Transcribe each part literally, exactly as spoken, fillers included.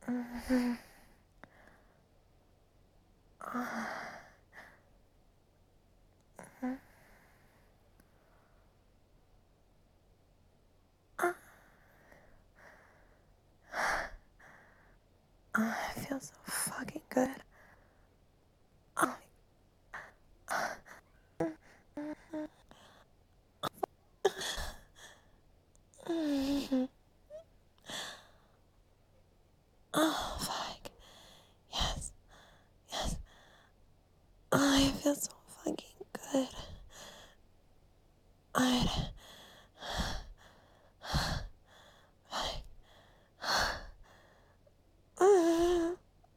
Mhm. Oh, it feels so fucking good. Oh, mhm. Oh, fuck. Yes, yes. Oh, it feels so fucking good. I. Oh,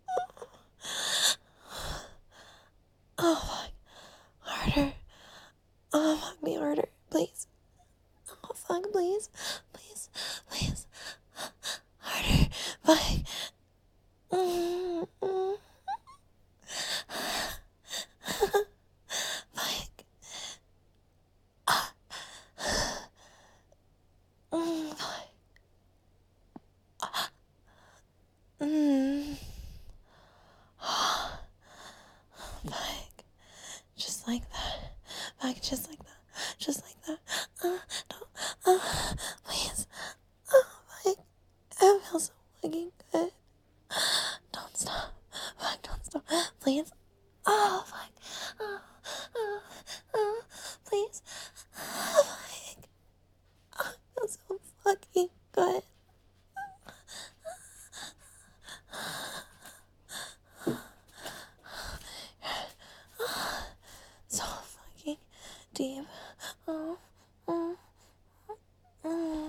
fuck. Harder. Oh, fuck me harder. Please. Oh, fuck, please. Please. Please. Harder. Fuck. Mm, mm. Fuck. Mm, fuck. Mm. Fuck. Just like that. Fuck, just like that. Just like that. Uh, don't. Uh, please. Oh, fuck. It feels so fucking good. Don't stop. Fuck, don't stop. Please. Oh, fuck. Oh, oh, oh, please. Oh, fuck. Oh, it feels so fucking good. So fucking deep. Oh, mm, mm.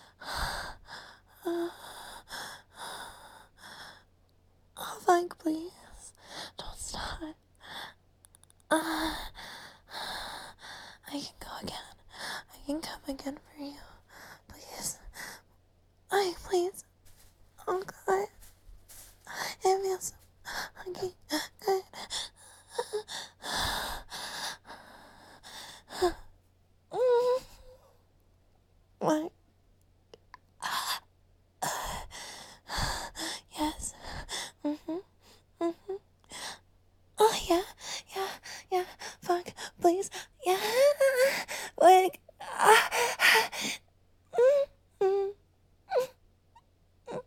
Oh, fuck, please. Don't stop. Uh, I can go again. I can come again for you. Please. I, please. Oh, God. It feels so fucking good. Mm. What? Yes. Mm-hmm. Mm-hmm. Oh, yeah. Yeah. Yeah. Fuck. Please. Yeah. Like. Ah. Mm, mm, mm.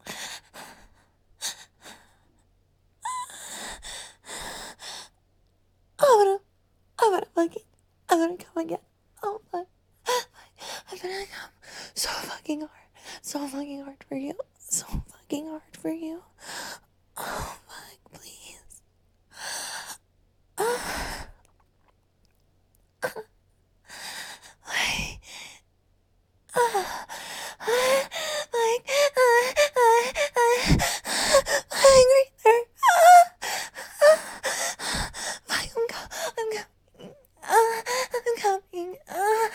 I'm gonna. I'm gonna fucking. I'm gonna come again. Oh, fuck. I'm gonna come so fucking hard. So fucking hard for you. So fucking hard for you. Oh, fuck. Please. Ah. Like. Ah. Like. Ah. Ah. Ah. Like right there. Ah. Like I'm co- I'm coming. Ah. I'm coming. Ah.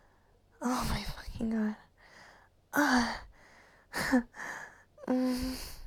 Oh my fucking god. Ah. Mm.